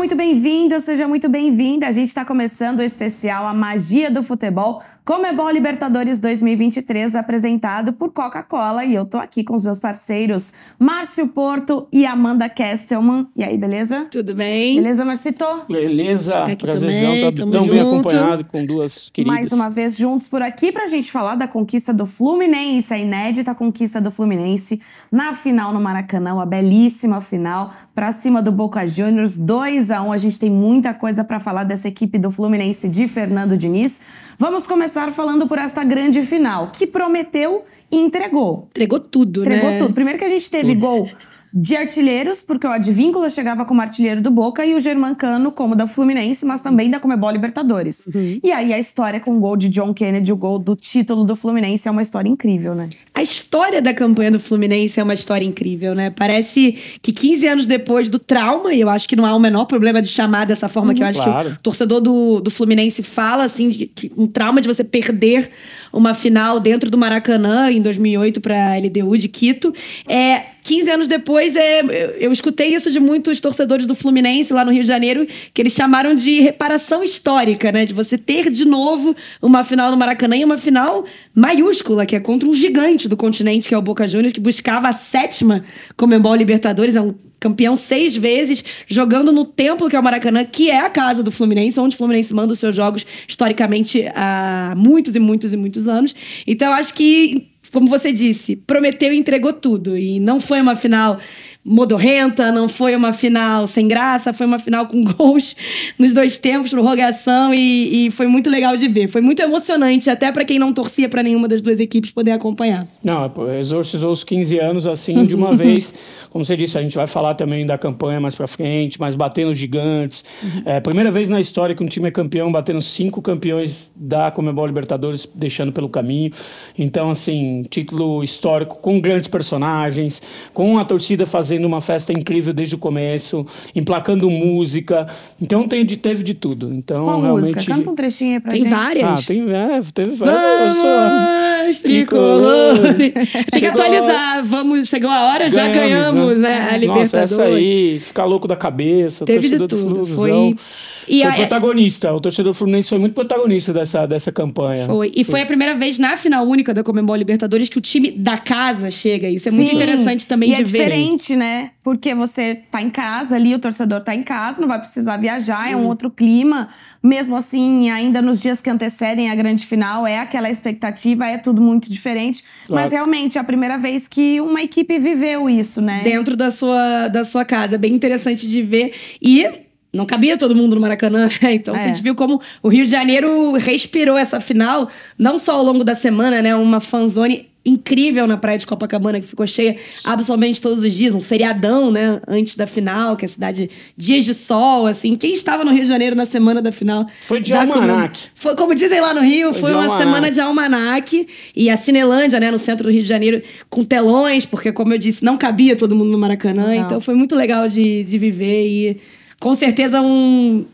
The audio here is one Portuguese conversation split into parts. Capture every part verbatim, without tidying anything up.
muito bem-vindo, seja muito bem-vinda. A gente está começando o especial A Magia do Futebol, Comebol Libertadores dois mil e vinte e três, apresentado por Coca-Cola. E eu tô aqui com os meus parceiros Márcio Porto e Amanda Kestelman. E aí, beleza? Tudo bem? Beleza, Marcito? Beleza, aqui prazerzão, também, tá tão bem acompanhado com duas queridas. Mais uma vez juntos por aqui pra gente falar da conquista do Fluminense, a inédita conquista do Fluminense na final no Maracanã, uma belíssima final pra cima do Boca Juniors, dois a um. A gente tem muita coisa pra falar dessa equipe do Fluminense de Fernando Diniz. Vamos começar falando por esta grande final, que prometeu e entregou. Entregou tudo, Entregou né? tudo. Primeiro que a gente teve tudo. gol de artilheiros, porque o Advíncula chegava como artilheiro do Boca e o Germancano como da Fluminense, mas também da Comebol Libertadores. Uhum. E aí a história com o gol de John Kennedy, o gol do título do Fluminense, é uma história incrível, né? A história da campanha do Fluminense é uma história incrível, né? Parece que quinze anos depois do trauma, e eu acho que não há o menor problema de chamar dessa forma, uhum, que eu acho claro. que o torcedor do, do Fluminense fala, assim, de, que um trauma de você perder uma final dentro do Maracanã, em dois mil e oito, para a L D U de Quito. É... quinze anos depois, é, eu escutei isso de muitos torcedores do Fluminense lá no Rio de Janeiro, que eles chamaram de reparação histórica, né? De você ter de novo uma final no Maracanã, e uma final maiúscula, que é contra um gigante do continente, que é o Boca Juniors, que buscava a sétima Comebol Libertadores, é um campeão seis vezes, jogando no templo que é o Maracanã, que é a casa do Fluminense, onde o Fluminense manda os seus jogos historicamente há muitos e muitos e muitos anos. Então, acho que, como você disse, prometeu e entregou tudo. E não foi uma final modorrenta, não foi uma final sem graça, foi uma final com gols nos dois tempos, prorrogação, e, e foi muito legal de ver. Foi muito emocionante, até para quem não torcia para nenhuma das duas equipes poder acompanhar. Não, exorcizou os quinze anos assim de uma vez. Como você disse, a gente vai falar também da campanha mais pra frente, mas batendo os gigantes. Uhum. É a primeira vez na história que um time é campeão, batendo cinco campeões da Comebol Libertadores, deixando pelo caminho. Então, assim, título histórico com grandes personagens, com a torcida fazendo uma festa incrível desde o começo, emplacando música. Então, tem de, teve de tudo. Então, qual realmente... música? Canta um trechinho aí pra tem gente. Várias. Ah, tem várias. Teve várias. Vamos, tricolor! Tem que atualizar. Vamos, chegou a hora, ganhamos, já ganhamos. Né? A Libertadores. Nossa, essa aí, ficar louco da cabeça, teve torcedor de tudo. do Foi, Flusão. e foi a, protagonista. O torcedor fluminense foi muito protagonista dessa, dessa campanha. Foi. E foi. foi a primeira vez na final única da Comebol Libertadores que o time da casa chega. Isso é Sim. muito interessante também e de é ver. É diferente, né? Porque você tá em casa ali, o torcedor tá em casa, não vai precisar viajar, é um hum. outro clima. Mesmo assim, ainda nos dias que antecedem a grande final, é aquela expectativa, é tudo muito diferente. Claro. Mas realmente é a primeira vez que uma equipe viveu isso, né? Dentro da sua, da sua casa. Bem interessante de ver. E não cabia todo mundo no Maracanã, né? Então, é. a gente viu como o Rio de Janeiro respirou essa final, não só ao longo da semana, né? Uma fanzone incrível na praia de Copacabana, que ficou cheia absolutamente todos os dias, um feriadão, né, antes da final, que é a cidade, dias de sol, assim. Quem estava no Rio de Janeiro na semana da final? Foi de almanac. Foi, como dizem lá no Rio, foi, foi uma almanac. semana de almanac. E a Cinelândia, né, no centro do Rio de Janeiro, com telões, porque, como eu disse, não cabia todo mundo no Maracanã. Não. Então, foi muito legal de, de viver e, com certeza, um...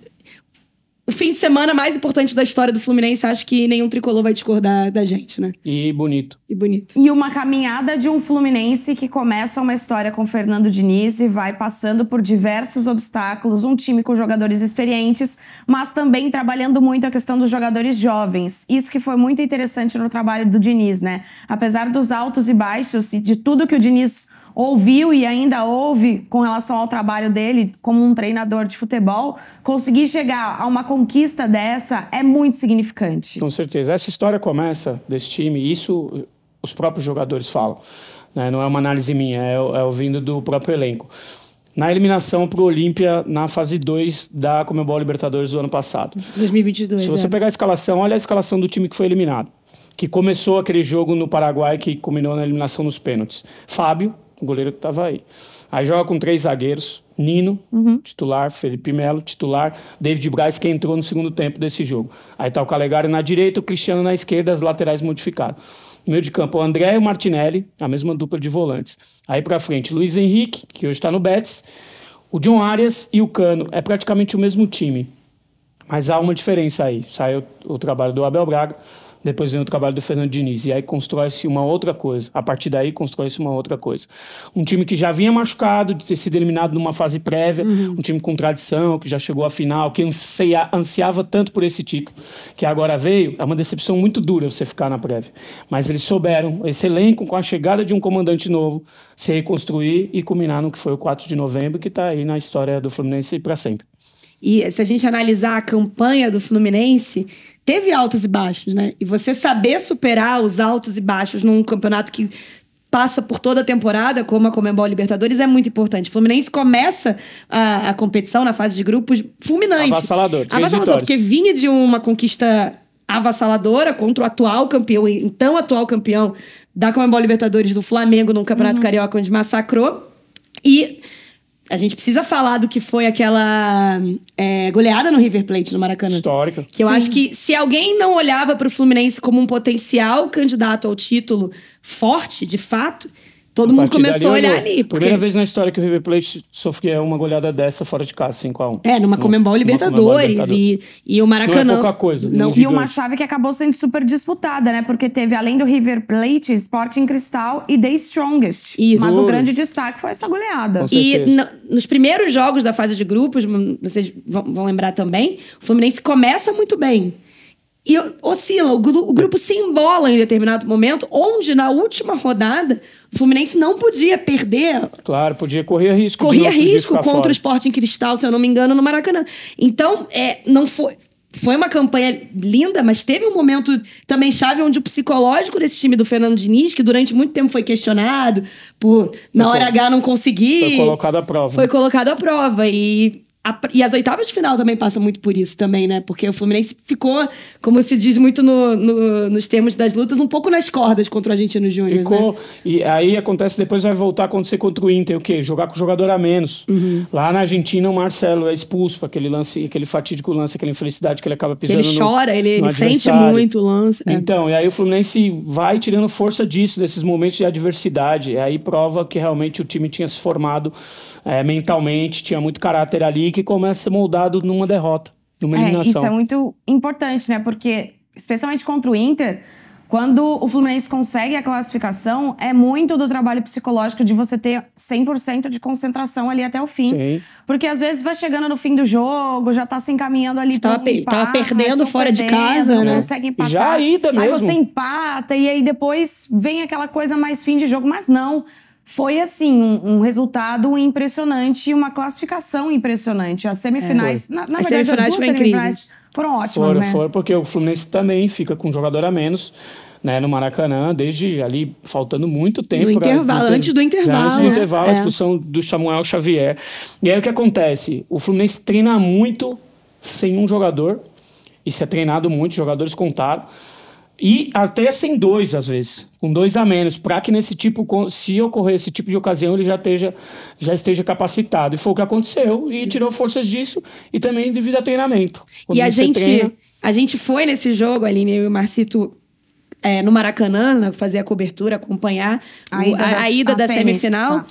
o fim de semana mais importante da história do Fluminense. Acho que nenhum tricolor vai discordar da gente, né? E bonito. E bonito. E uma caminhada de um Fluminense que começa uma história com Fernando Diniz e vai passando por diversos obstáculos. Um time com jogadores experientes, mas também trabalhando muito a questão dos jogadores jovens. Isso que foi muito interessante no trabalho do Diniz, né? Apesar dos altos e baixos e de tudo que o Diniz ouviu e ainda ouve com relação ao trabalho dele como um treinador de futebol, conseguir chegar a uma conquista dessa é muito significante. Com certeza. Essa história começa desse time, isso os próprios jogadores falam, né? Não é uma análise minha, é, é ouvindo do próprio elenco. Na eliminação para o Olímpia na fase dois da Comebol Libertadores do ano passado. dois mil e vinte e dois, Se você é. pegar a escalação, olha a escalação do time que foi eliminado, que começou aquele jogo no Paraguai que culminou na eliminação nos pênaltis. Fábio, o goleiro que estava aí. Aí joga com três zagueiros. Nino, uhum. titular. Felipe Melo, titular. David Braz, que entrou no segundo tempo desse jogo. Aí tá o Calegari na direita, o Cristiano na esquerda, as laterais modificadas. No meio de campo, o André e o Martinelli, a mesma dupla de volantes. Aí pra frente, Luiz Henrique, que hoje tá no Betis. O John Arias e o Cano. É praticamente o mesmo time. Mas há uma diferença aí. Saiu o trabalho do Abel Braga, depois vem o trabalho do Fernando Diniz. E aí constrói-se uma outra coisa. A partir daí, constrói-se uma outra coisa. Um time que já vinha machucado, de ter sido eliminado numa fase prévia, uhum. um time com tradição, que já chegou à final, que ansia, ansiava tanto por esse título, que agora veio. É uma decepção muito dura você ficar na prévia. Mas eles souberam, esse elenco, com a chegada de um comandante novo, se reconstruir e culminar no que foi o quatro de novembro, que está aí na história do Fluminense para sempre. E se a gente analisar a campanha do Fluminense, teve altos e baixos, né? E você saber superar os altos e baixos num campeonato que passa por toda a temporada, como a Conmebol Libertadores, é muito importante. O Fluminense começa a, a competição na fase de grupos fulminante. Avassalador. Avassalador, porque vinha de uma conquista avassaladora contra o atual campeão, então atual campeão da Conmebol Libertadores do Flamengo num Campeonato uhum. Carioca, onde massacrou. E a gente precisa falar do que foi aquela é, goleada no River Plate, no Maracanã. Histórica. Que eu Sim. acho que se alguém não olhava para o Fluminense como um potencial candidato ao título forte, de fato, todo mundo começou a olhar ali. Porque... Primeira vez na história que o River Plate sofria uma goleada dessa fora de casa, cinco a um. É, numa Conmebol Libertadores. E, e o Maracanã... Não é pouca coisa. Não. E uma chave que acabou sendo super disputada, né? Porque teve, além do River Plate, Sporting Cristal e The Strongest. Isso. Mas o grande destaque foi essa goleada. E no, nos primeiros jogos da fase de grupos, vocês vão, vão lembrar também, o Fluminense começa muito bem. E oscila, o, gru, o grupo se embola em determinado momento, onde na última rodada o Fluminense não podia perder. Claro, podia correr risco. Corria risco contra fora. o Sporting Cristal, se eu não me engano, no Maracanã. Então, é, não foi... Foi uma campanha linda, mas teve um momento também chave onde o psicológico desse time do Fernando Diniz, que durante muito tempo foi questionado por, na hora H, não conseguir... Foi colocado à prova. Foi colocado à prova. E... A, e as oitavas de final também passam muito por isso também, né? Porque o Fluminense ficou, como se diz muito no, no, nos termos das lutas, um pouco nas cordas contra o Argentino Júnior. Ficou. Né? E aí acontece, depois vai voltar a acontecer contra o Inter, o quê? Jogar com o jogador a menos. Uhum. Lá na Argentina, o Marcelo é expulso para aquele lance, aquele fatídico lance, aquela infelicidade que ele acaba pisando. Que ele no, chora, ele, ele sente muito o lance. É. Então, e aí o Fluminense vai tirando força disso, desses momentos de adversidade. E aí prova que realmente o time tinha se formado é, mentalmente, tinha muito caráter ali, que começa a ser moldado numa derrota, numa eliminação. É, isso é muito importante, né? Porque, especialmente contra o Inter, quando o Fluminense consegue a classificação, é muito do trabalho psicológico de você ter cem por cento de concentração ali até o fim. Sim. Porque às vezes vai chegando no fim do jogo, já tá se encaminhando ali para um empate. Tava perdendo fora perdendo, de casa, não né? consegue empatar. Já ida mesmo. Aí você empata e aí depois vem aquela coisa mais fim de jogo. Mas não, foi assim, um, um resultado impressionante e uma classificação impressionante. As semifinais, é, na, na as verdade, semifinais as duas foram semifinais incríveis. Foram ótimas, foram, né? Foram, porque o Fluminense também fica com um jogador a menos, né, no Maracanã, desde ali, faltando muito tempo. No intervalo, pra, antes do intervalo. Antes do né? intervalo, é. a expulsão do Samuel Xavier. E aí o que acontece? O Fluminense treina muito sem um jogador, isso é treinado muito, jogadores contaram, e até sem dois, às vezes, com dois a menos, para que nesse tipo, se ocorrer esse tipo de ocasião, ele já esteja, já esteja capacitado. E foi o que aconteceu, e tirou forças disso, e também devido a treinamento. Quando e a gente, treina... a gente foi nesse jogo, Aline, eu e o Marcito, é, no Maracanã, fazer a cobertura, acompanhar a ida, o, a, da, a ida a da semifinal. Tá.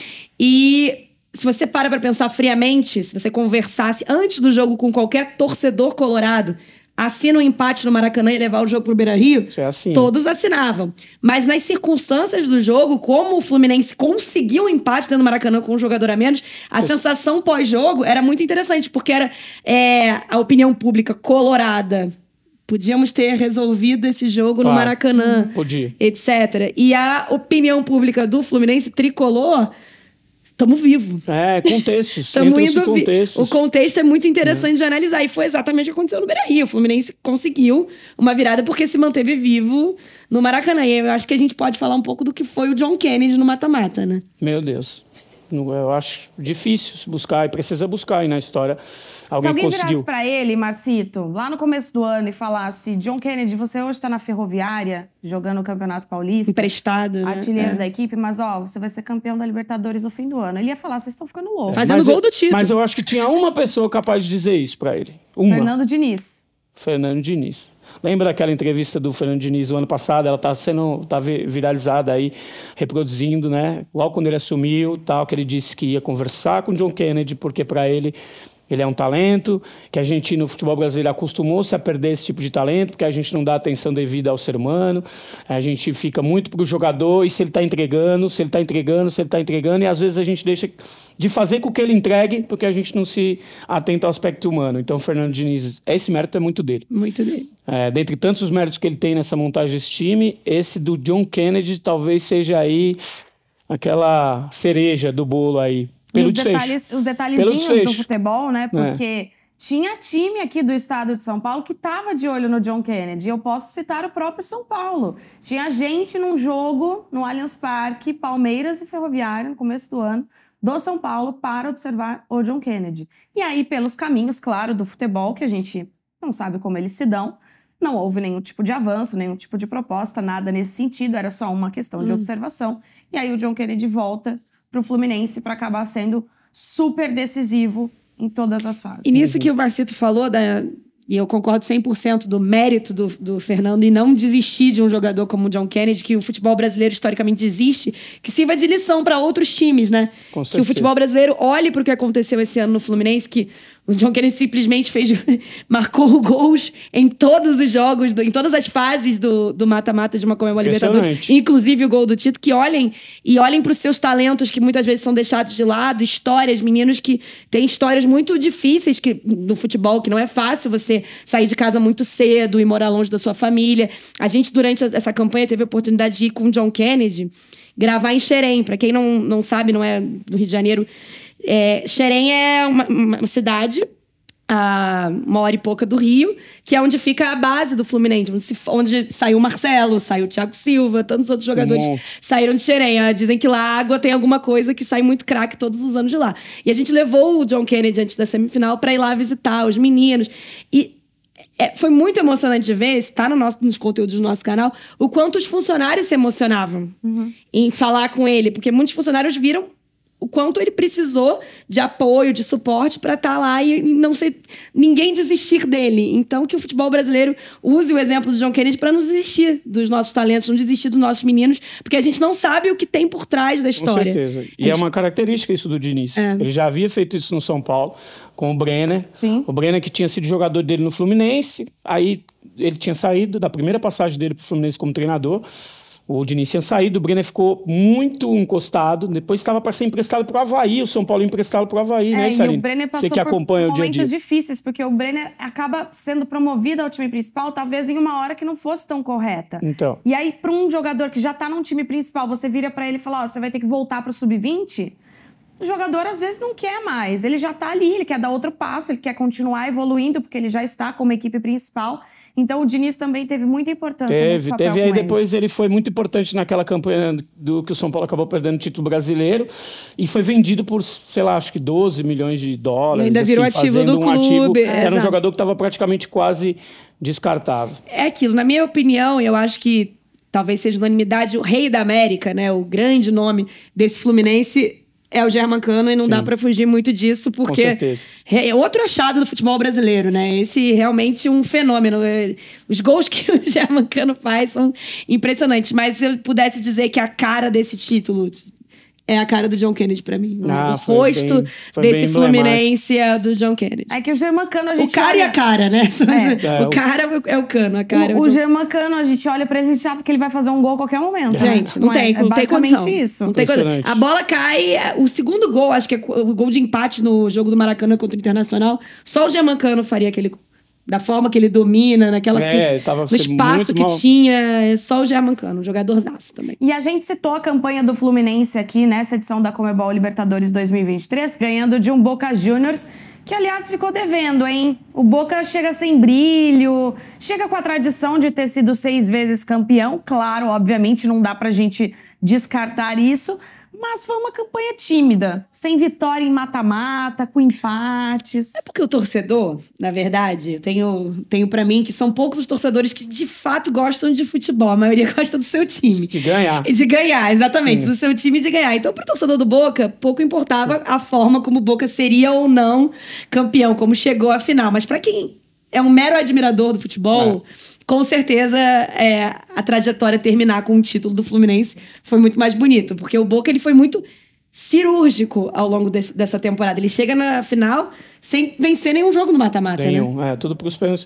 E se você para para pensar friamente, se você conversasse antes do jogo com qualquer torcedor colorado, assina um empate no Maracanã e levar o jogo pro Beira-Rio, assim. Todos assinavam. Mas nas circunstâncias do jogo, como o Fluminense conseguiu um empate dentro do Maracanã com um jogador a menos, a Isso. sensação pós-jogo era muito interessante, porque era é, a opinião pública colorada. Podíamos ter resolvido esse jogo claro. no Maracanã, Podia. etcétera. E a opinião pública do Fluminense tricolor... Estamos vivos. É, contextos. Estamos indo contextos. O contexto é muito interessante é. de analisar. E foi exatamente o que aconteceu no Beira-Rio. O Fluminense conseguiu uma virada porque se manteve vivo no Maracanã. E eu acho que a gente pode falar um pouco do que foi o John Kennedy no mata-mata, né? Meu Deus. Eu acho difícil buscar, e precisa buscar aí na história. Alguém Se alguém conseguiu. virasse pra ele, Marcito, lá no começo do ano e falasse: John Kennedy, você hoje tá na Ferroviária, jogando o Campeonato Paulista. Emprestado, né? Artilheiro é. da equipe, mas ó, você vai ser campeão da Libertadores no fim do ano. Ele ia falar: vocês estão ficando loucos. Fazendo mas gol eu, do título. Mas eu acho que tinha uma pessoa capaz de dizer isso pra ele. Uma. Fernando Diniz. Fernando Diniz. Lembra daquela entrevista do Fernando Diniz o ano passado? Ela está sendo tá viralizada aí, reproduzindo, né? Logo quando ele assumiu, tal, que ele disse que ia conversar com John Kennedy, porque para ele ele é um talento, que a gente no futebol brasileiro acostumou-se a perder esse tipo de talento, porque a gente não dá atenção devida ao ser humano, a gente fica muito pro jogador, e se ele está entregando, se ele está entregando, se ele está entregando, e às vezes a gente deixa de fazer com que ele entregue, porque a gente não se atenta ao aspecto humano. Então o Fernando Diniz, esse mérito é muito dele. Muito dele. É, dentre tantos méritos que ele tem nessa montagem desse time, esse do John Kennedy talvez seja aí aquela cereja do bolo aí. Pelo os, detalhes, os detalhezinhos do futebol, né? Porque é. tinha time aqui do estado de São Paulo que estava de olho no John Kennedy. Eu posso citar o próprio São Paulo. Tinha gente num jogo no Allianz Parque, Palmeiras e Ferroviária, no começo do ano, do São Paulo, para observar o John Kennedy. E aí, pelos caminhos, claro, do futebol, que a gente não sabe como eles se dão, não houve nenhum tipo de avanço, nenhum tipo de proposta, nada nesse sentido. Era só uma questão de hum. observação. E aí o John Kennedy volta para o Fluminense para acabar sendo super decisivo em todas as fases. E nisso que o Marcito falou, da, e eu concordo cem por cento do mérito do, do Fernando em não desistir de um jogador como o John Kennedy, que o futebol brasileiro historicamente desiste, que sirva de lição para outros times, né? Com certeza. Que o futebol brasileiro olhe para o que aconteceu esse ano no Fluminense, que o John Kennedy simplesmente fez, marcou gols em todos os jogos, do, em todas as fases do, do mata-mata de uma Conmebol Libertadores, inclusive o gol do título, que olhem e olhem para os seus talentos que muitas vezes são deixados de lado, histórias, meninos que têm histórias muito difíceis que, no futebol, que não é fácil você sair de casa muito cedo e morar longe da sua família. A gente, durante essa campanha, teve a oportunidade de ir com o John Kennedy, gravar em Xerém. Para quem não, não sabe, não é do Rio de Janeiro, É, Xerém é uma, uma cidade a uma hora e pouca do Rio, que é onde fica a base do Fluminense, onde, se, onde saiu o Marcelo, saiu o Thiago Silva, tantos outros jogadores um saíram de Xerém. Ah, dizem que lá a água tem alguma coisa que sai muito craque todos os anos de lá. E a gente levou o John Kennedy antes da semifinal para ir lá visitar os meninos. E é, foi muito emocionante de ver, está no nosso, nos conteúdos do nosso canal, o quanto os funcionários se emocionavam uhum. em falar com ele, porque muitos funcionários viram o quanto ele precisou de apoio, de suporte para estar tá lá e não ser ninguém desistir dele. Então, que o futebol brasileiro use o exemplo do John Kennedy para não desistir dos nossos talentos, não desistir dos nossos meninos, porque a gente não sabe o que tem por trás da história. Com certeza. E gente... é uma característica isso do Diniz. É. Ele já havia feito isso no São Paulo, com o Brenner. Sim. O Brenner que tinha sido jogador dele no Fluminense, aí ele tinha saído da primeira passagem dele para o Fluminense como treinador. O Diniz tinha saído, o Brenner ficou muito encostado, depois estava para ser emprestado para o Avaí, o São Paulo emprestado para o Avaí, é, né, Sarine? E o Brenner passou Você que por acompanha momentos o dia a dia. difíceis, porque o Brenner acaba sendo promovido ao time principal, talvez em uma hora que não fosse tão correta. Então. E aí, para um jogador que já está num time principal, você vira para ele e fala, ó, oh, você vai ter que voltar para o sub vinte... O jogador, às vezes, não quer mais. Ele já está ali, ele quer dar outro passo, ele quer continuar evoluindo, porque ele já está como equipe principal. Então, o Diniz também teve muita importância teve, nesse papel Teve, aí ele. depois ele foi muito importante naquela campanha do que o São Paulo acabou perdendo o título brasileiro e foi vendido por, sei lá, acho que doze milhões de dólares. E ainda assim, virou ativo do um clube. Ativo, É, era um exato. jogador que estava praticamente quase descartável. É aquilo, na minha opinião, eu acho que talvez seja unanimidade, o rei da América, né, o grande nome desse Fluminense é o Germancano e não Sim. dá pra fugir muito disso, porque é outro achado do futebol brasileiro, né? Esse realmente um fenômeno. Os gols que o Germancano faz são impressionantes, mas se eu pudesse dizer que a cara desse título é a cara do John Kennedy pra mim. Ah, o rosto bem, desse Fluminense é do John Kennedy. É que o Germancano a gente O cara olha... e a cara, né? É. O cara é o Cano, a cara o, é o, o John... Germancano, a gente olha pra ele e a gente sabe que ele vai fazer um gol a qualquer momento. Gente, não, não tem, é, não é tem basicamente condição. isso. Não tem condição. A bola cai, o segundo gol, acho que é o gol de empate no jogo do Maracanã contra o Internacional, só o Germancano faria aquele... Da forma que ele domina, naquela é, cista, no espaço que mal. tinha, é só o Germancano, um jogadorzaço também. E a gente citou a campanha do Fluminense aqui nessa edição da Conmebol Libertadores dois mil e vinte e três, ganhando de um Boca Juniors, que aliás ficou devendo, hein? O Boca chega sem brilho, chega com a tradição de ter sido seis vezes campeão, claro, obviamente não dá pra gente descartar isso, mas foi uma campanha tímida, sem vitória em mata-mata, com empates. É porque o torcedor, na verdade, eu tenho, tenho pra mim que são poucos os torcedores que de fato gostam de futebol. A maioria gosta do seu time. De ganhar. De ganhar, exatamente. Sim. Do seu time de ganhar. Então, pro torcedor do Boca, pouco importava a forma como o Boca seria ou não campeão, como chegou à final. Mas pra quem é um mero admirador do futebol... É. Com certeza, é, a trajetória terminar com o título do Fluminense foi muito mais bonito. Porque o Boca ele foi muito cirúrgico ao longo desse, dessa temporada. Ele chega na final sem vencer nenhum jogo no mata-mata, nenhum, né? É, tudo pros pênaltis.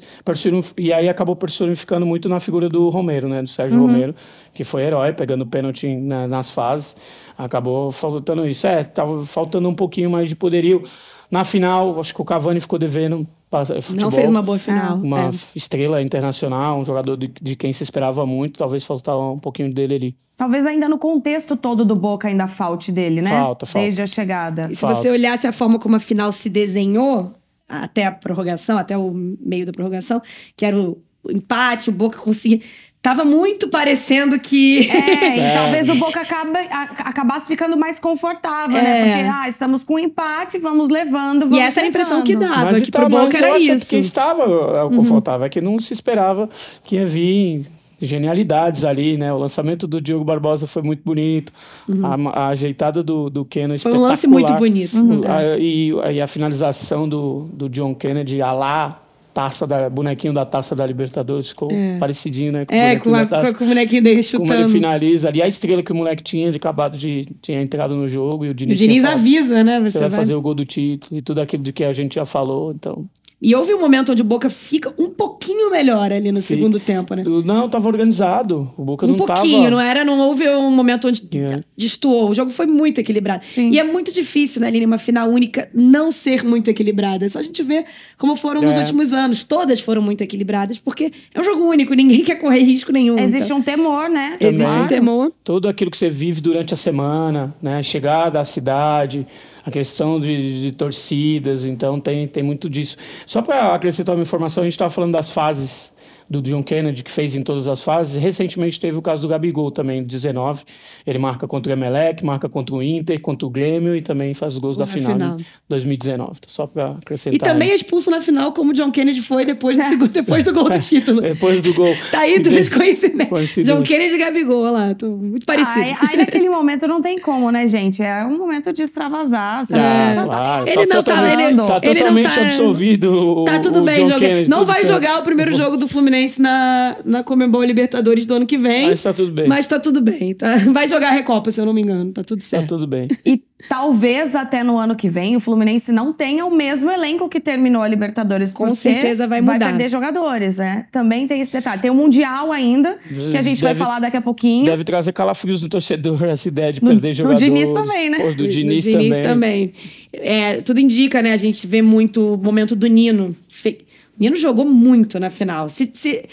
E aí acabou personificando muito na figura do Romero, né? Do Sérgio Uhum. Romero, que foi herói, pegando pênalti na, nas fases. Acabou faltando isso. É, tava faltando um pouquinho mais de poderio. Na final, acho que o Cavani ficou devendo futebol. Não fez uma boa final. Uma é. estrela internacional, um jogador de, de quem se esperava muito. Talvez faltava um pouquinho dele ali. Talvez ainda no contexto todo do Boca ainda falte dele, né? Falta, falta. Desde a chegada. E se Falta. você olhasse a forma como a final se desenhou, até a prorrogação, até o meio da prorrogação, que era o, o empate, o Boca conseguia... Tava muito parecendo que... É, e É. talvez o Boca acabe, a, acabasse ficando mais confortável, É. né? Porque, ah, estamos com um empate, vamos levando, vamos E essa era a impressão levando. que dava, Mas que tá, pro Boca mas eu era acho isso. que estava é, confortável, é que não se esperava que ia vir genialidades ali, né? O lançamento do Diogo Barbosa foi muito bonito, a, a ajeitada do, do Kennedy Foi um espetacular. lance muito bonito. O- a- e, e a finalização do, do John Kennedy, a lá, taça da, bonequinho da taça da Libertadores, ficou parecidinho, né? Com o É, bonequinho com, a, da taça. com, com o bonequinho dele Como ele chutando. finaliza ali, a estrela que o moleque tinha, ele acabado de tinha entrado no jogo e o O Diniz, Diniz tinha falado, avisa, né? Você, você vai vai... fazer o gol do título e tudo aquilo de que a gente já falou, então... E houve um momento onde o Boca fica um pouquinho melhor ali no Sim. segundo tempo, né? Não, tava organizado. O Boca Um não pouquinho, tava... não era? Não houve um momento onde É. destoou. O jogo foi muito equilibrado. Sim. E é muito difícil, né, Aline, uma final única não ser muito equilibrada. Só a gente vê como foram nos É. últimos anos. Todas foram muito equilibradas, porque é um jogo único, ninguém quer correr risco nenhum. Existe então. um temor, né? Também. Existe um temor. Tudo aquilo que você vive durante a semana, né? Chegada à cidade, a questão de, de torcidas, então tem, tem muito disso. Só para acrescentar uma informação, a gente estava falando das fases do John Kennedy, que fez em todas as fases. Recentemente teve o caso do Gabigol também, dezenove. Ele marca contra o Emelec, marca contra o Inter, contra o Grêmio e também faz os gols da Na final, final. de dois mil e dezenove. Só para acrescentar. E também é isso. expulso na final, como o John Kennedy foi depois do, segundo, depois do gol do título. Depois do gol. Tá aí duas coincidências. Coincidência. John Kennedy e Gabigol, olha lá, tô muito parecido. Aí, aí naquele momento não tem como, né, gente? É um momento de extravasar. Você É, não claro. Ele não tá- totalmente, ele- tá ele não totalmente tá- absolvido. o- Tá tudo o bem, John John Kennedy, Não tudo vai certo. jogar o primeiro jogo do Fluminense na, na Conmebol Libertadores do ano que vem. Mas tá tudo bem. Mas tá tudo bem. Tá? Vai jogar a Recopa, se eu não me engano. Tá tudo Tá certo. tudo bem. E talvez até no ano que vem o Fluminense não tenha o mesmo elenco que terminou a Libertadores. Com porque certeza vai Vai mudar. perder jogadores, né? Também tem esse detalhe. Tem o Mundial ainda, que a gente vai Deve- falar daqui a pouquinho. Deve trazer calafrios no torcedor essa ideia de No- perder no jogadores. Diniz também, né? Pô, do Do Diniz, Diniz também. também. É, tudo indica, né? A gente vê muito o momento do Nino. Fe- O Nino jogou muito na final. Se, se...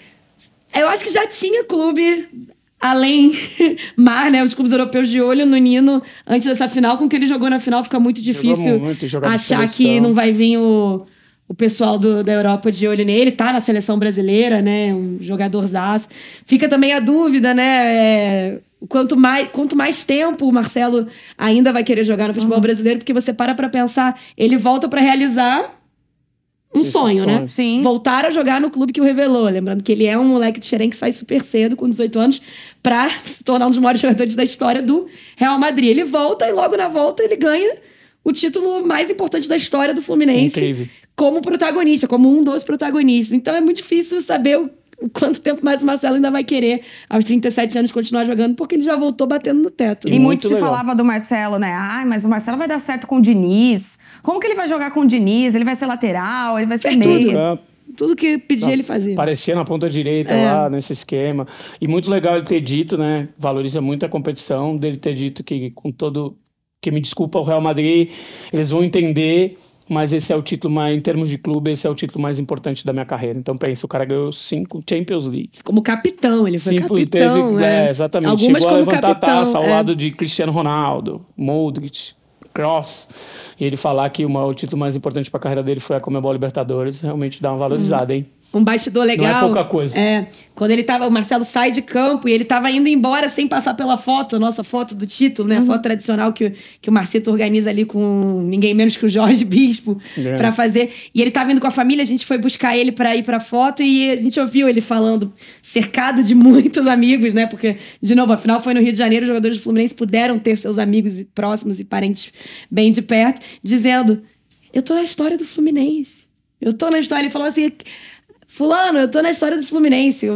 Eu acho que já tinha clube além mar, né? Os clubes europeus de olho no Nino antes dessa final. Com o que ele jogou na final, fica muito difícil muito em jogar de achar seleção. que não vai vir o, o pessoal do, da Europa de olho nele. Tá na seleção brasileira, né? Um jogadorzaço. Fica também a dúvida, né? É, Quanto mais, quanto mais tempo o Marcelo ainda vai querer jogar no futebol brasileiro, porque você para pra pensar, ele volta pra realizar um Esse sonho, sonho. né? Sim. Voltar a jogar no clube que o revelou. Lembrando que ele é um moleque de Xerém que sai super cedo, com dezoito anos, pra se tornar um dos maiores jogadores da história do Real Madrid. Ele volta e logo na volta ele ganha o título mais importante da história do Fluminense. Incrível. Como protagonista, como um dos protagonistas. Então é muito difícil saber o o quanto tempo mais o Marcelo ainda vai querer, aos trinta e sete anos, continuar jogando, porque ele já voltou batendo no teto. E Muito muito se legal. falava do Marcelo, né? Ai, mas o Marcelo vai dar certo com o Diniz. Como que ele vai jogar com o Diniz? Ele vai ser lateral, ele vai ser Fez tudo. meio. Campo. Tudo que pedia ele fazia. Parecia na ponta direita É. lá, nesse esquema. E muito legal ele ter dito, né? Valoriza muito a competição, dele ter dito que com todo... Que me desculpa o Real Madrid, eles vão entender... Mas esse é o título mais, em termos de clube, esse é o título mais importante da minha carreira. Então pensa, o cara ganhou cinco Champions League. Como capitão, ele foi Cinco, capitão. teve, é. é, exatamente. Algumas Chegou a como levantar capitão, a taça ao é. lado de Cristiano Ronaldo, Modric, Kroos. E ele falar que uma, o título mais importante para a carreira dele foi a Conmebol Libertadores, realmente dá uma valorizada, hein? Um bastidor legal. Não é pouca coisa. É. Quando ele tava, o Marcelo sai de campo e ele tava indo embora sem passar pela foto, a nossa foto do título, né? A foto tradicional que, o- que o Marcito organiza ali com ninguém menos que o Jorge Bispo É. pra fazer. E ele tava indo com a família, a gente foi buscar ele pra ir pra foto e a gente ouviu ele falando, cercado de muitos amigos, né? Porque, de novo, a final foi no Rio de Janeiro, os jogadores do Fluminense puderam ter seus amigos próximos e parentes bem de perto, dizendo: eu tô na história do Fluminense. Eu tô na história. Ele falou assim: fulano, eu tô na história do Fluminense. Eu-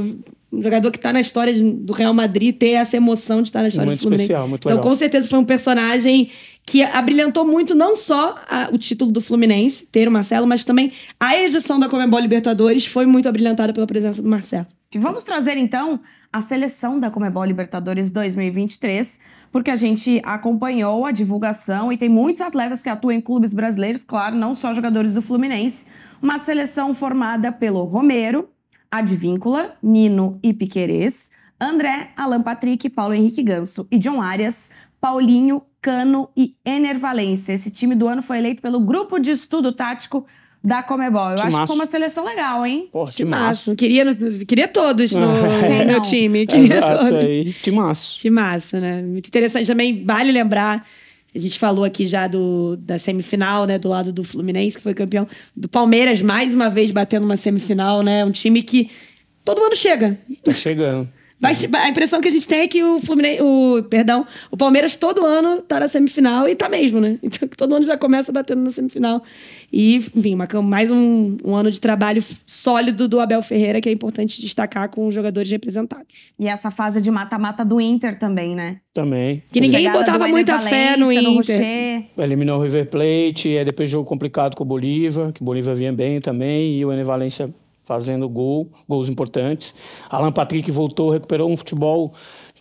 um jogador que está na história de, do Real Madrid ter essa emoção de estar na história muito do Fluminense. Especial, muito então, legal. com certeza, foi um personagem que abrilhantou muito, não só a, o título do Fluminense, ter o Marcelo, mas também a edição da Conmebol Libertadores foi muito abrilhantada pela presença do Marcelo. Vamos trazer, então, a seleção da Conmebol Libertadores dois mil e vinte e três, porque a gente acompanhou a divulgação e tem muitos atletas que atuam em clubes brasileiros, claro, não só jogadores do Fluminense. Uma seleção formada pelo Romero, Advíncula, Nino e Piquerez, André, Alan Patrick, Paulo Henrique Ganso e John Arias, Paulinho, Cano e Ener Valencia. Esse time do ano foi eleito pelo Grupo de Estudo Tático da Conmebol. Eu Timaço. acho que foi uma seleção legal, hein? Porra, Timaço. Queria, queria todos no, Quem no meu não? time. Queria Exato, todos. aí, timaço. Timaço, né? Muito interessante. Também vale lembrar, a gente falou aqui já do, da semifinal, né? Do lado do Fluminense, que foi campeão. Do Palmeiras, mais uma vez, batendo uma semifinal, né? Um time que todo ano chega. Tá chegando. Vai, a impressão que a gente tem é que o Fluminense, o, perdão, o Palmeiras todo ano tá na semifinal e tá mesmo, né? Então todo ano já começa batendo na semifinal. E, enfim, uma, mais um, um ano de trabalho sólido do Abel Ferreira, que é importante destacar com os jogadores representados. E essa fase de mata-mata do Inter também, né? Também. Que ninguém Chegada botava do Ener muita fé no Valencia, Inter. Rocher. Eliminou o River Plate, e aí depois jogo complicado com o Bolívar, que o Bolívar vinha bem também, e o Ener Valencia fazendo gol, gols importantes. Alan Patrick voltou, recuperou um futebol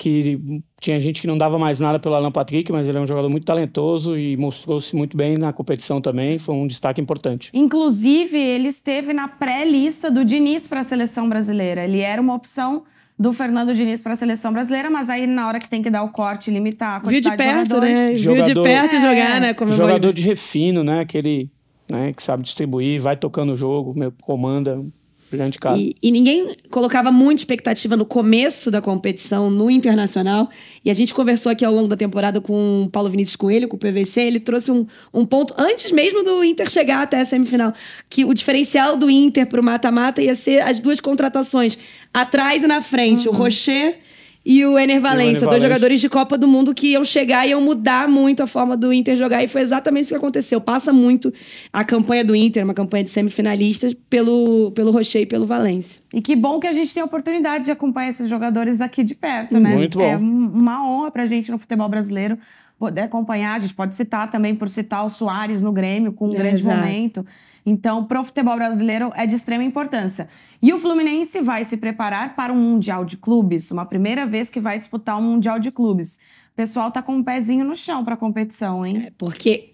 que tinha gente que não dava mais nada pelo Alan Patrick, mas ele é um jogador muito talentoso e mostrou-se muito bem na competição também, foi um destaque importante. Inclusive, ele esteve na pré-lista do Diniz para a seleção brasileira. Ele era uma opção do Fernando Diniz para a seleção brasileira, mas aí na hora que tem que dar o corte e limitar a Viu quantidade de perto, de jogadores... né? Jogador- Viu de perto É. jogar, né? Como Jogador de refino, né? Aquele, né, que sabe distribuir, vai tocando o jogo, meu, comanda, brilhante cara. E, e ninguém colocava muita expectativa no começo da competição no Internacional. E a gente conversou aqui ao longo da temporada com o Paulo Vinícius Coelho, com o P V C. Ele trouxe um, um ponto, antes mesmo do Inter chegar até a semifinal, que o diferencial do Inter pro mata-mata ia ser as duas contratações, atrás e na frente, uhum. o Rocher e o Ener Valencia, dois jogadores de Copa do Mundo que iam chegar e iam mudar muito a forma do Inter jogar. E foi exatamente isso que aconteceu. Passa muito a campanha do Inter, uma campanha de semifinalistas, pelo, pelo Rocher e pelo Valencia. E que bom que a gente tem a oportunidade de acompanhar esses jogadores aqui de perto, né? Muito bom. É uma honra pra gente no futebol brasileiro poder acompanhar. A gente pode citar também, por citar o Soares no Grêmio, com um É, grande exato. momento. Então, pro futebol brasileiro é de extrema importância. E o Fluminense vai se preparar para um Mundial de Clubes, uma primeira vez que vai disputar um Mundial de Clubes. O pessoal tá com um pezinho no chão pra competição, hein? É porque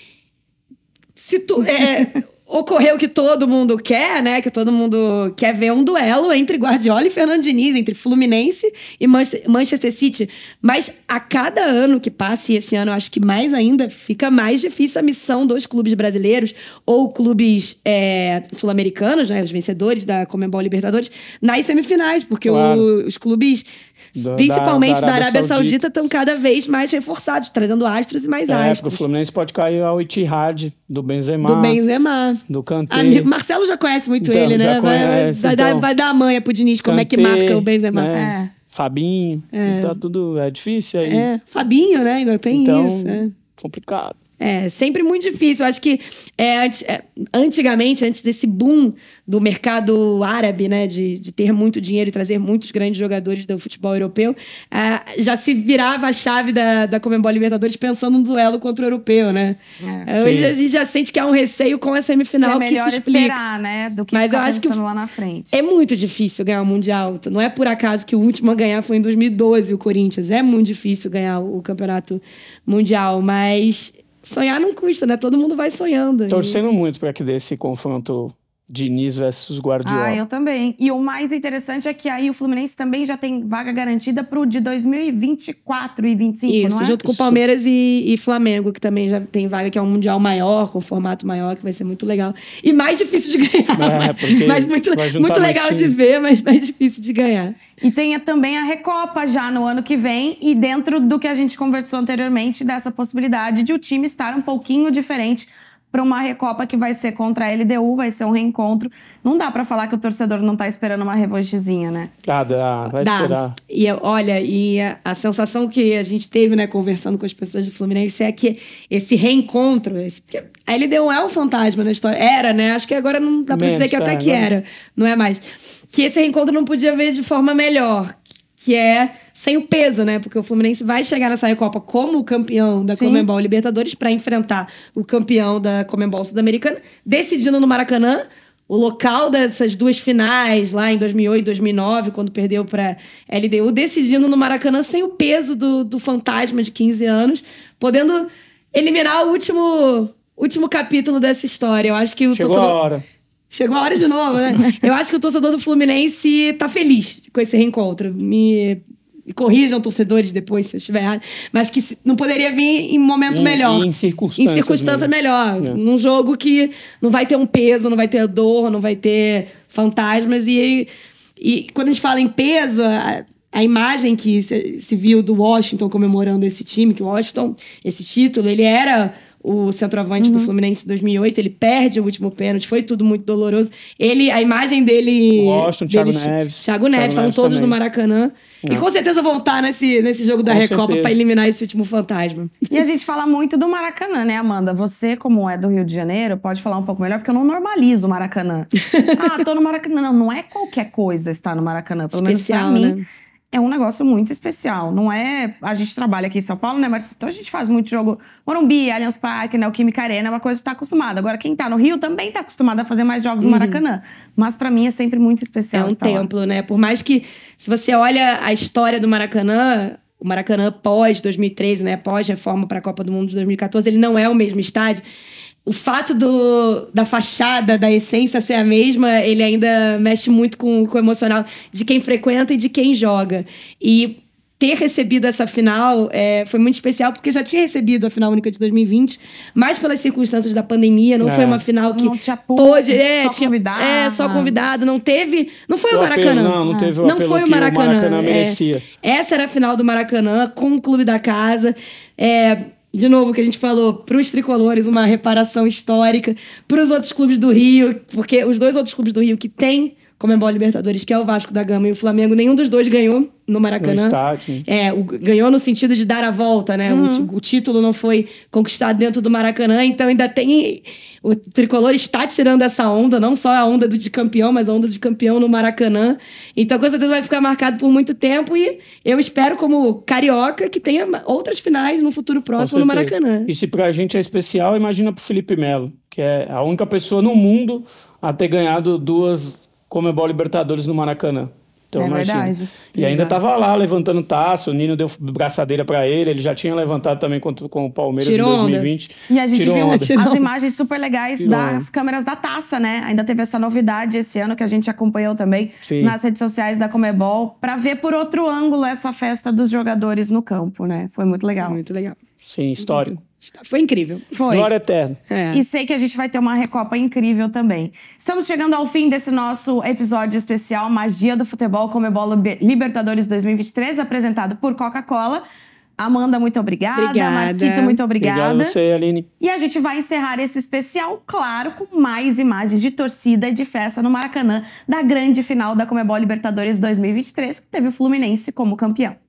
se tu, é, ocorreu que todo mundo quer, né? Que todo mundo quer ver um duelo entre Guardiola e Fernando Diniz, entre Fluminense e Manchester City. Mas a cada ano que passa, e esse ano eu acho que mais ainda, fica mais difícil a missão dos clubes brasileiros ou clubes é, sul-americanos, né? Os vencedores da Conmebol Libertadores, nas semifinais, porque Claro. o, os clubes, Da- principalmente da- da da Arábia, Arábia Saudita, estão cada vez mais reforçados, trazendo astros e mais É, pro astros. Fluminense pode cair ao Etihad, do Benzema, Do Benzema. do Kanté. Amigo, Marcelo já conhece muito Então, ele, né? já Vai, conhece, vai dar, então. vai dar a manha pro Diniz, como é que Kanté, marca o Benzema. né? É. Fabinho, tá tudo, é difícil aí. É. Fabinho, né? Ainda tem Então, isso. É. complicado. É, sempre muito difícil. Eu acho que é, anti- é, antigamente, antes desse boom do mercado árabe, né, de, de ter muito dinheiro e trazer muitos grandes jogadores do futebol europeu, é, já se virava a chave da, da Conmebol Libertadores pensando no duelo contra o europeu, né? É. Hoje Sim. a gente já sente que há um receio com a Que semifinal é que, melhor se explica. esperar, né? Do que Mas ficar eu acho que pensando o- lá na frente. É muito difícil ganhar o Mundial. Não é por acaso que o último a ganhar foi em dois mil e doze, o Corinthians. É muito difícil ganhar o Campeonato Mundial, mas sonhar não custa, né? Todo mundo vai sonhando. Torcendo muito para que dê esse confronto Diniz versus Guardiola. Ah, eu também. E o mais interessante é que aí o Fluminense também já tem vaga garantida pro de dois mil e vinte e quatro e vinte e cinco, Isso, não é? junto com Isso. Palmeiras e, e Flamengo, que também já tem vaga, que é um Mundial maior, com formato maior, que vai ser muito legal. E mais difícil de ganhar. É, porque mas muito, vai juntar muito mais legal time. de ver, mas mais difícil de ganhar. E tem também a Recopa já no ano que vem, e dentro do que a gente conversou anteriormente, dessa possibilidade de o time estar um pouquinho diferente para uma Recopa que vai ser contra a L D U, vai ser um reencontro. Não dá para falar que o torcedor não tá esperando uma revanchezinha, né? Ah, dá, vai dá. esperar. E olha, e a, a sensação que a gente teve, né, conversando com as pessoas do Fluminense é que esse reencontro, esse, a L D U é um fantasma na história. Era, né? Acho que agora não dá para dizer que até é, que era. Não é mais. Que esse reencontro não podia ver de forma melhor. Que é sem o peso, né? Porque o Fluminense vai chegar nessa Recopa como campeão da Sim. Conmebol Libertadores para enfrentar o campeão da Conmebol Sul-Americana, decidindo no Maracanã, o local dessas duas finais, lá em dois mil e oito, dois mil e nove, quando perdeu para L D U, decidindo no Maracanã sem o peso do, do fantasma de quinze anos, podendo eliminar o último, último capítulo dessa história. Eu acho que o Chegou torcedor... a hora. Chegou a hora de novo, né? Eu acho que o torcedor do Fluminense tá feliz com esse reencontro. Me, me corrijam, torcedores, depois, se eu estiver errado. Mas que não poderia vir em momento em, melhor. Em circunstâncias. Em circunstância mesmo. melhor. É. Num jogo que não vai ter um peso, não vai ter dor, não vai ter fantasmas. E, e quando a gente fala em peso... A, A imagem que se, se viu do Washington comemorando esse time, que o Washington, esse título, ele era o centroavante uhum. do Fluminense em dois mil e oito, ele perde o último pênalti, foi tudo muito doloroso. Ele, a imagem dele... Washington, Thiago Neves. Thiago Neves, estavam todos também. no Maracanã. É. E com certeza vão estar nesse, nesse jogo da com Recopa para eliminar esse último fantasma. E a gente fala muito do Maracanã, né, Amanda? Você, como é do Rio de Janeiro, pode falar um pouco melhor, porque eu não normalizo o Maracanã. ah, tô no Maracanã. Não, não é qualquer coisa estar no Maracanã. Pelo Especial, menos pra mim... Né? É um negócio muito especial. Não é... A gente trabalha aqui em São Paulo, né? Mas então a gente faz muito jogo Morumbi, Allianz Parque, né? O Química Arena, é uma coisa que tá acostumado. Agora, quem tá no Rio também tá acostumado a fazer mais jogos no Maracanã. Uhum. Mas pra mim é sempre muito especial. É um templo, lá. né? Por mais que, se você olha a história do Maracanã, o Maracanã pós dois mil e treze, né? Pós-reforma pra Copa do Mundo de dois mil e quatorze, ele não é o mesmo estádio. O fato do, da fachada, da essência ser a mesma, ele ainda mexe muito com, com o emocional de quem frequenta e de quem joga. E ter recebido essa final é, foi muito especial, porque já tinha recebido a final única de dois mil e vinte, mas pelas circunstâncias da pandemia, não é. foi uma final que não tinha público, pôde... É, só tinha, convidado. É, só convidado. Não teve... Não foi o, o Maracanã. Apelo, não, não teve o Não apelo foi o que Maracanã. o Maracanã merecia. É, essa era a final do Maracanã, com o clube da casa. É... De novo, o que a gente falou, para os tricolores, uma reparação histórica, para os outros clubes do Rio, porque os dois outros clubes do Rio que têm Conmebol Libertadores, que é o Vasco da Gama e o Flamengo, nenhum dos dois ganhou no Maracanã. No estádio. É, o, ganhou no sentido de dar a volta, né? Uhum. O, o título não foi conquistado dentro do Maracanã, então ainda tem... O tricolor está tirando essa onda, não só a onda de campeão, mas a onda de campeão no Maracanã. Então, com certeza vai ficar marcado por muito tempo e eu espero, como carioca, que tenha outras finais no futuro próximo no Maracanã. E se pra gente é especial, imagina pro Felipe Melo, que é a única pessoa no mundo a ter ganhado duas Conmebol Libertadores no Maracanã. Então, é imagina. verdade. E Exato. ainda tava lá levantando taça, o Nino deu braçadeira pra ele, ele já tinha levantado também com, com o Palmeiras Tirou em dois mil e vinte. E a gente Tirou viu onda. as imagens super legais Tirou das onda. câmeras da taça, né? Ainda teve essa novidade esse ano que a gente acompanhou também Sim. nas redes sociais da Conmebol, pra ver por outro ângulo essa festa dos jogadores no campo, né? Foi muito legal. Muito legal. Sim, histórico. Foi incrível. Foi. Glória eterna. É. E sei que a gente vai ter uma Recopa incrível também. Estamos chegando ao fim desse nosso episódio especial Magia do Futebol Conmebol Libertadores dois mil e vinte e três, apresentado por Coca-Cola. Amanda, muito obrigada. Obrigada. Marcito, muito obrigada. Obrigado a você, Aline. E a gente vai encerrar esse especial, claro, com mais imagens de torcida e de festa no Maracanã da grande final da Conmebol Libertadores dois mil e vinte e três, que teve o Fluminense como campeão.